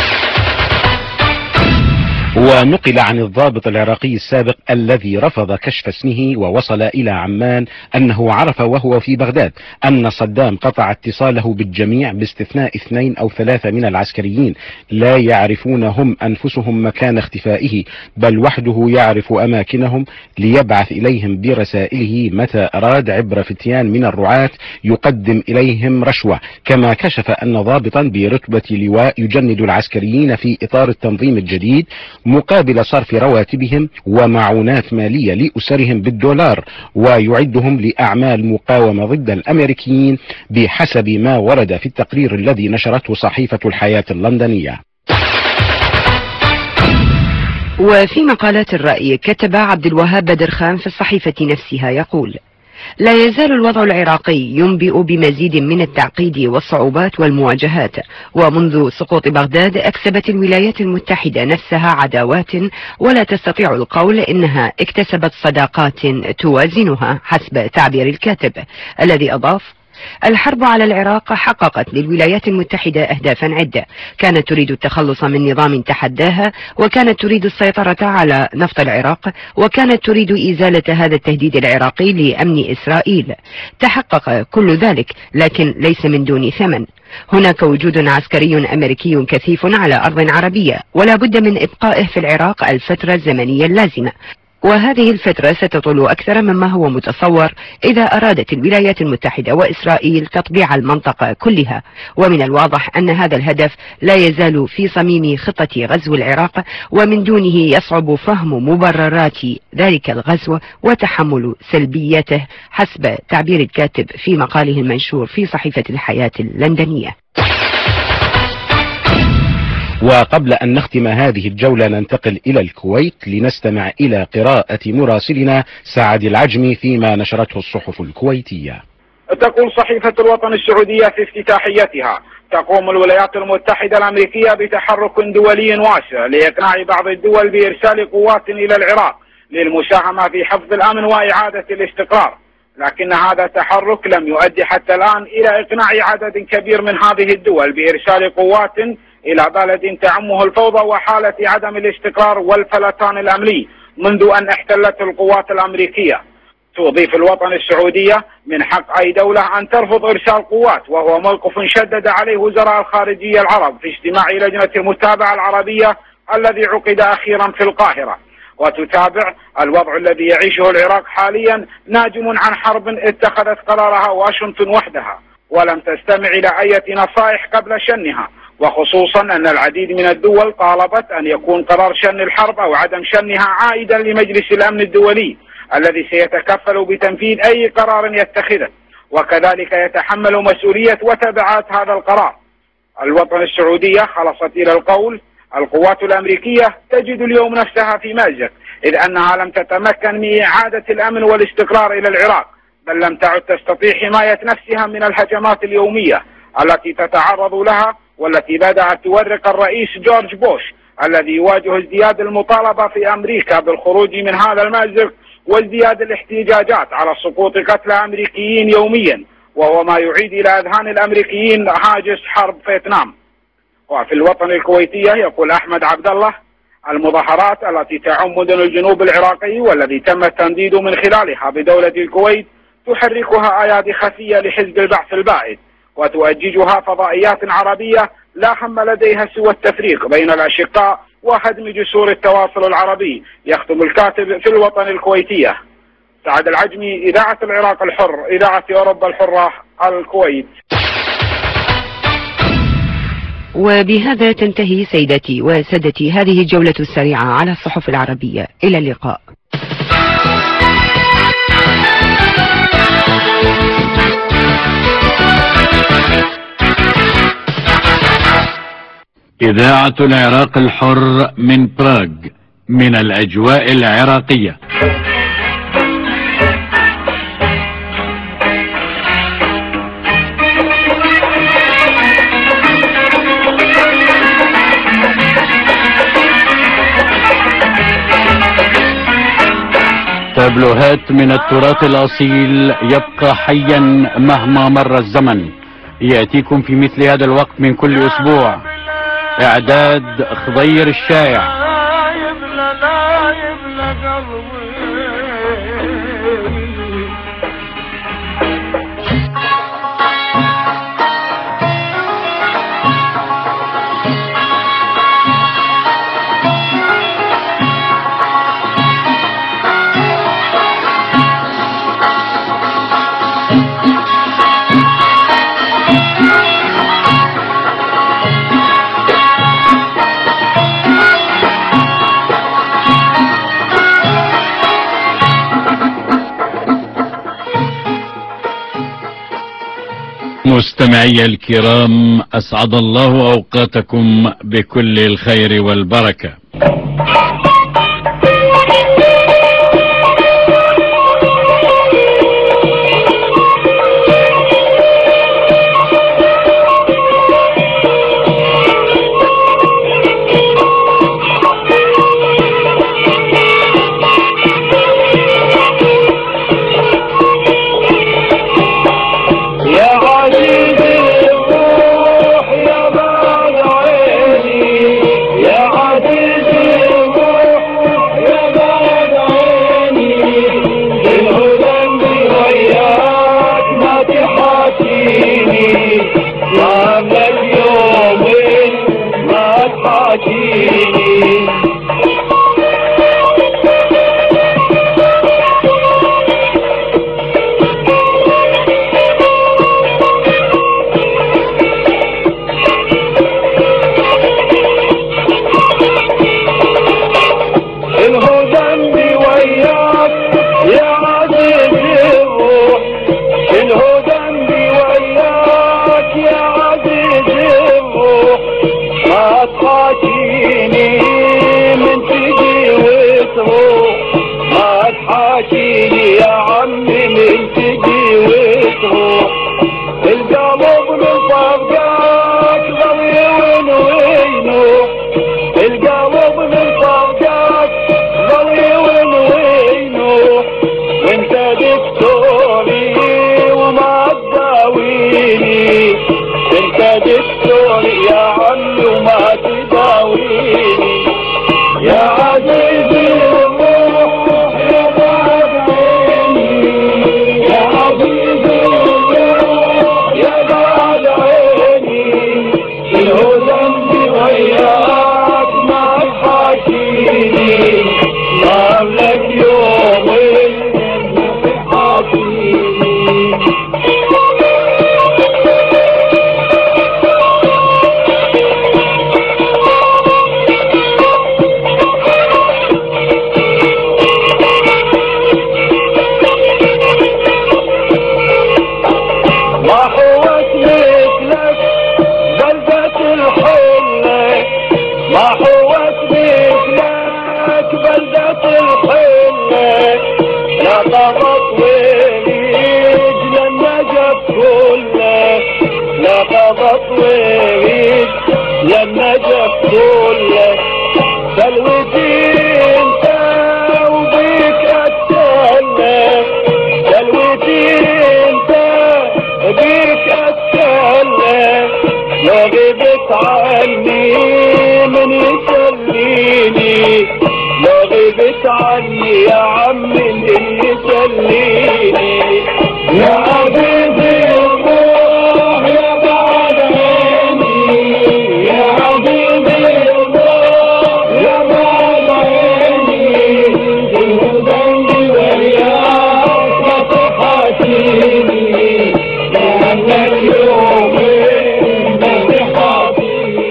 ونقل عن الضابط العراقي السابق الذي رفض كشف اسمه ووصل إلى عمان أنه عرف وهو في بغداد أن صدام قطع اتصاله بالجميع باستثناء اثنين أو ثلاثة من العسكريين لا يعرفون هم أنفسهم مكان اختفائه، بل وحده يعرف أماكنهم ليبعث إليهم برسائله متى أراد عبر فتيان من الرعاة يقدم إليهم رشوة. كما كشف أن ضابطا برتبة لواء يجند العسكريين في إطار التنظيم الجديد مقابل صرف رواتبهم ومعونات مالية لأسرهم بالدولار، ويعدهم لأعمال مقاومة ضد الأمريكيين بحسب ما ورد في التقرير الذي نشرته صحيفة الحياة اللندنية. وفي مقالات الرأي كتب عبد الوهاب بدر خان في الصحيفة نفسها يقول: لا يزال الوضع العراقي ينبئ بمزيد من التعقيد والصعوبات والمواجهات، ومنذ سقوط بغداد أكسبت الولايات المتحدة نفسها عداوات ولا تستطيع القول إنها اكتسبت صداقات توازنها حسب تعبير الكاتب، الذي أضاف: الحرب على العراق حققت للولايات المتحدة أهدافا عدة، كانت تريد التخلص من نظام تحداها، وكانت تريد السيطرة على نفط العراق، وكانت تريد إزالة هذا التهديد العراقي لأمن إسرائيل. تحقق كل ذلك، لكن ليس من دون ثمن. هناك وجود عسكري أمريكي كثيف على أرض عربية، ولا بد من إبقائه في العراق الفترة الزمنية اللازمة، وهذه الفترة ستطول أكثر مما هو متصور إذا أرادت الولايات المتحدة وإسرائيل تطبيع المنطقة كلها. ومن الواضح أن هذا الهدف لا يزال في صميم خطة غزو العراق، ومن دونه يصعب فهم مبررات ذلك الغزو وتحمل سلبياته حسب تعبير الكاتب في مقاله المنشور في صحيفة الحياة اللندنية. وقبل أن نختم هذه الجولة ننتقل إلى الكويت لنستمع إلى قراءة مراسلنا سعد العجمي فيما نشرته الصحف الكويتية. تقول صحيفة الوطن السعودية في افتتاحيتها: تقوم الولايات المتحدة الأمريكية بتحرك دولي واسع لإقناع بعض الدول بإرسال قوات إلى العراق للمساهمة في حفظ الأمن وإعادة الاستقرار، لكن هذا التحرك لم يؤدي حتى الآن إلى إقناع عدد كبير من هذه الدول بإرسال قوات إلى بلد تعمه الفوضى وحالة عدم الاستقرار والفلتان الأمني منذ أن احتلت القوات الأمريكية. تضيف الوطن السعودية: من حق أي دولة أن ترفض إرسال قوات، وهو موقف شدد عليه وزراء الخارجية العرب في اجتماع لجنة المتابعة العربية الذي عقد أخيرا في القاهرة. وتتابع: الوضع الذي يعيشه العراق حاليا ناجم عن حرب اتخذت قرارها واشنطن وحدها ولم تستمع إلى أي نصائح قبل شنها، وخصوصا أن العديد من الدول طالبت أن يكون قرار شن الحرب أو عدم شنها عائدا لمجلس الأمن الدولي الذي سيتكفل بتنفيذ أي قرار يتخذه، وكذلك يتحمل مسؤولية وتبعات هذا القرار. الوطن السعودية خلصت إلى القول: القوات الأمريكية تجد اليوم نفسها في مأزق، إذ أنها لم تتمكن من إعادة الأمن والاستقرار إلى العراق، بل لم تعد تستطيع حماية نفسها من الهجمات اليومية التي تتعرض لها، والتي بدأت تورق الرئيس جورج بوش الذي يواجه ازدياد المطالبة في أمريكا بالخروج من هذا المأزق وازدياد الاحتجاجات على سقوط قتلى أمريكيين يوميا، وهو ما يعيد إلى أذهان الأمريكيين هاجس حرب فيتنام. وفي الوطن الكويتية يقول أحمد عبد الله: المظاهرات التي تعم مدن الجنوب العراقي والذي تم التنديد من خلالها بدولة الكويت تحركها أيادي خفية لحزب البعث البائد، وتؤججها فضائيات عربية لا هم لديها سوى التفريق بين الأشقاء وهدم جسور التواصل العربي. يختم الكاتب في الوطن الكويتية. سعد العجمي، إذاعة العراق الحر، إذاعة أوروبا الحرة، الكويت. وبهذا تنتهي سيدتي وسادتي هذه الجولة السريعة على الصحف العربية. إلى اللقاء. إذاعة العراق الحر من براغ، من الأجواء العراقية. تابلوهات من التراث الأصيل يبقى حيا مهما مر الزمن، يأتيكم في مثل هذا الوقت من كل أسبوع. إعداد خضير الشايع. مستمعي الكرام، أسعد الله أوقاتكم بكل الخير والبركة. يوم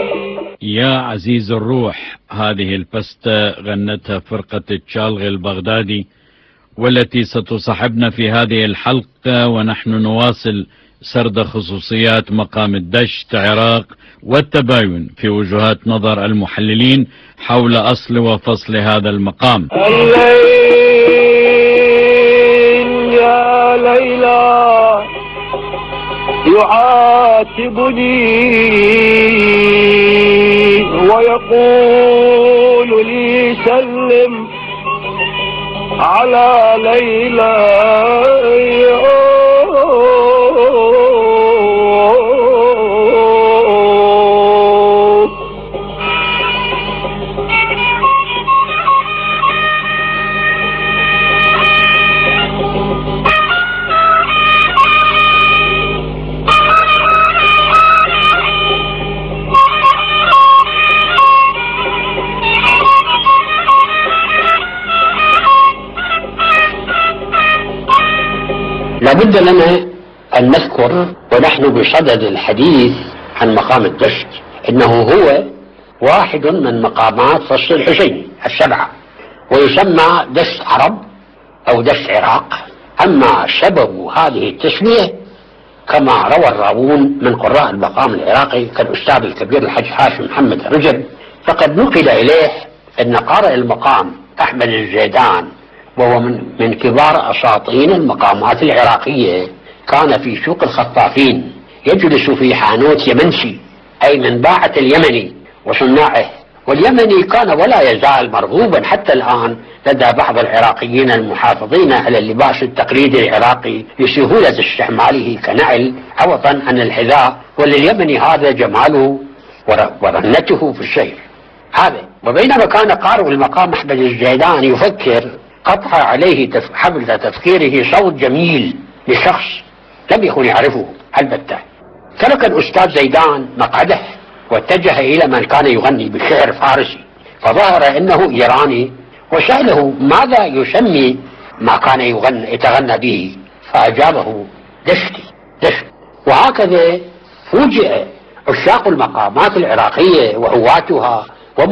عزيز الروح. هذه البستة غنتها فرقة التشالغي البغدادي، والتي ستصاحبنا في هذه الحلقة ونحن نواصل سرد خصوصيات مقام الدشت عراق والتباين في وجهات نظر المحللين حول أصل وفصل هذا المقام. الليل يا ليلى يعاتبني ويقول لي سلم على ليلى. لابد لنا أن نذكر ونحن بصدد الحديث عن مقام الدشت إنه هو واحد من مقامات فصل الحسين السبعة، ويسمى دشت عرب أو دشت عراق. أما سبب هذه التسمية كما روى الراوون من قراء المقام العراقي كالأستاذ الكبير الحج هاشم محمد رجب، فقد نقل إليه أن قارئ المقام أحمد الزيدان، وهو من, من كبار أساطين المقامات العراقية، كان في سوق الخطافين يجلس في حانوت يمنسي أي من باعة اليمني وصناعه، واليمني كان ولا يزال مرغوبا حتى الآن لدى بعض العراقيين المحافظين على اللباس التقليدي العراقي لسهولة استعماله كنعل عوضا عن الحذاء، ولليمني هذا جماله ورنته في السير هذا. وبينما كان قارئ المقام أحمد الزيدان يفكر، قطع عليه تف... حبل تفكيره صوت جميل لشخص لم يكن يعرفه البتة. ترك الأستاذ زيدان مقعده واتجه إلى من كان يغني بشعر فارسي، فظهر أنه إيراني وسأله ماذا يسمي ما كان يغني يتغنى به، فأجابه دشتي دشت. وهكذا فوجئ عشاق المقامات العراقية وهواتها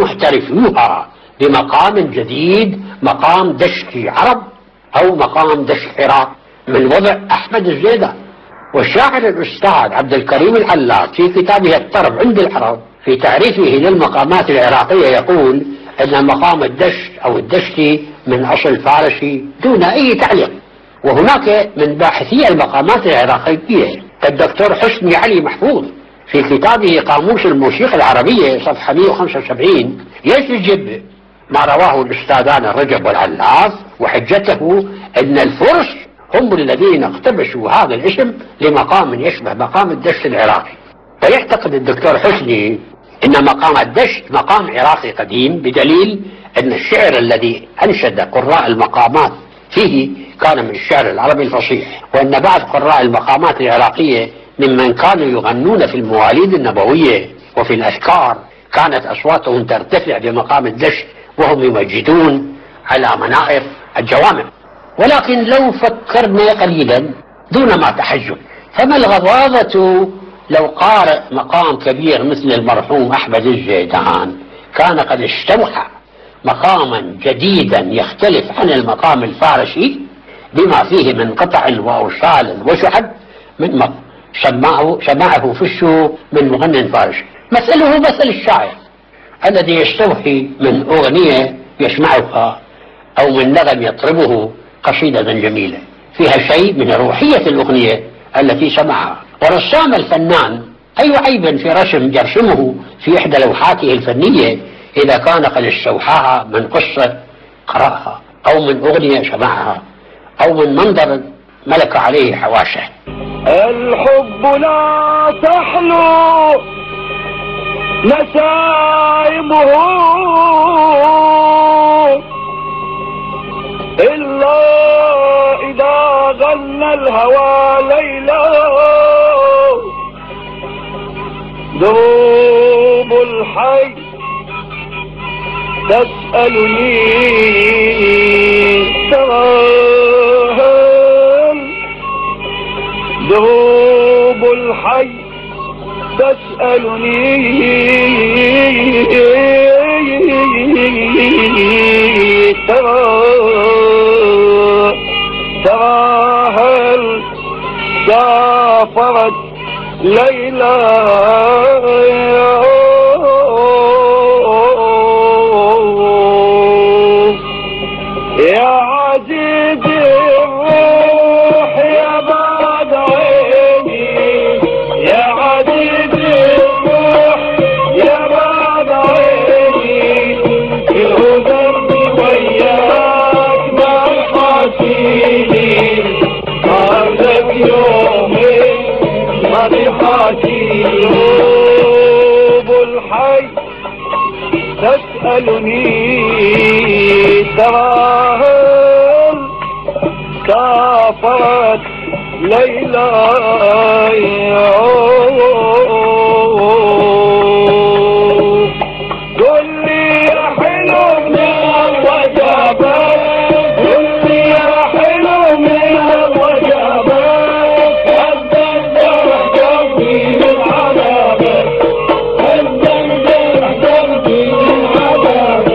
ومحترفوها بمقام جديد، مقام دشتي عرب أو مقام دشت عراق من وضع أحمد الزيدان. والشاعر الأستاذ عبد الكريم العلاق في كتابه الطرب عند العرب في تعريفه للمقامات العراقية يقول أن مقام الدشت أو الدشتي من أصل فارسي دون أي تعليق. وهناك من باحثي المقامات العراقية كالدكتور حسني علي محفوظ في كتابه قاموس الموسيقى العربية صفحة مئة وخمسة وسبعين يستجب ما رواه الأستاذان الرجب والعلاف، وحجته أن الفرس هم الذين اقتبسوا هذا الاسم لمقام يشبه مقام الدشت العراقي. ويعتقد الدكتور حسني أن مقام الدشت مقام عراقي قديم، بدليل أن الشعر الذي أنشد قراء المقامات فيه كان من الشعر العربي الفصيح، وأن بعض قراء المقامات العراقية ممن كانوا يغنون في المواليد النبوية وفي الأذكار كانت أصواتهم ترتفع بمقام الدشت وهم يمجدون على منائر الجوامع. ولكن لو فكرنا قليلا دون ما تحجب، فما الغضاضة لو قارئ مقام كبير مثل المرحوم أحمد الزيدان كان قد استوحى مقاما جديدا يختلف عن المقام الفارسي بما فيه من قطع وأوصال وشحب من سمعه, سمعه في السوق من مغنٍ فارسي. مثله مثل الشاعر الذي يستوحي من أغنية يسمعها أو من نغم يطربه قصيدة جميلة فيها شيء من روحية الأغنية التي سمعها. ورسام الفنان أي عيب في رسم يرسمه في إحدى لوحاته الفنية إذا كان قد استوحاها من قصة قرأها أو من أغنية سمعها أو من منظر ملك عليه حواسه. الحب لا تحلو نسائمه إلا إذا غنى الهوى ليلا. دروب الحي تسألني سؤال، دروب الحي تسألني تراهل سافرت ليلى يا عزيز الروح يا بعد عيني يا عزيز الروح يا بعد عيني الهدى وياك ما حاسيني عندك يومي ما بحاسيني قلوب الحي تسألني تراهل سافرت ليلى قل لي يا حلو من الوجبات قل لي يا حلو من الوجبات هدن جرح قلبي من عذابك هدن جرح قلبي من عذابك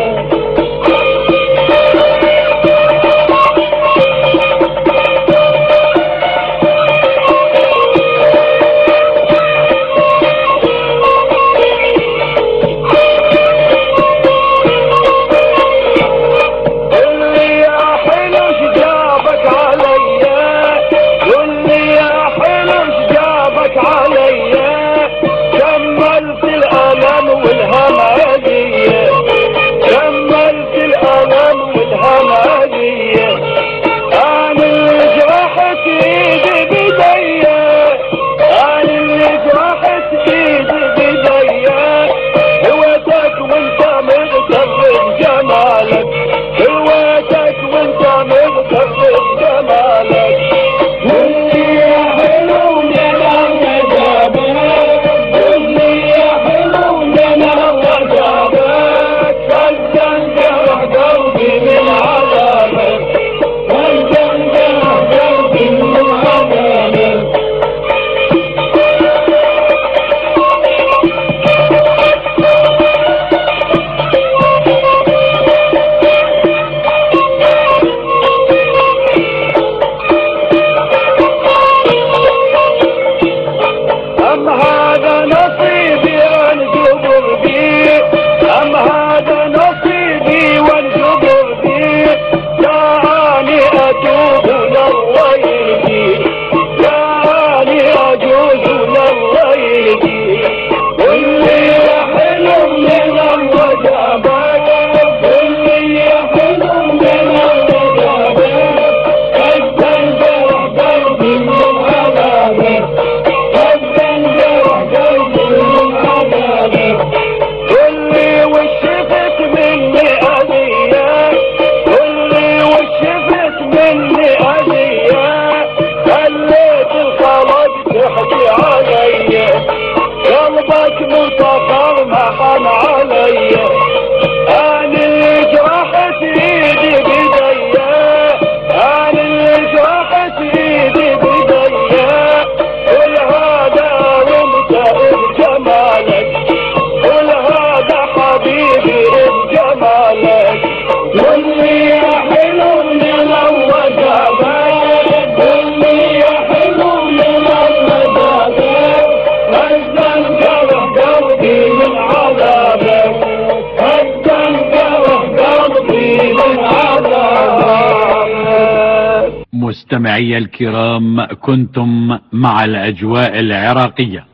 مستمعي الكرام، كنتم مع الأجواء العراقية.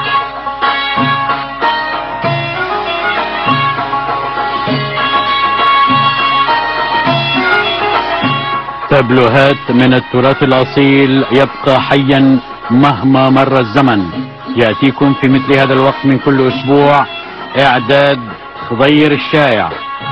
تابلوهات من التراث الأصيل يبقى حيا مهما مر الزمن، يأتيكم في مثل هذا الوقت من كل أسبوع. إعداد خضير الشايع،